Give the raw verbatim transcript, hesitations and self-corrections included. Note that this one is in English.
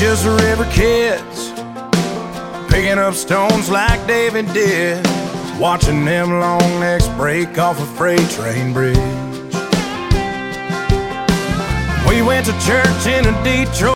just river kids, picking up stones like David did, watching them long necks break off a freight train bridge. We went to church in a Detroit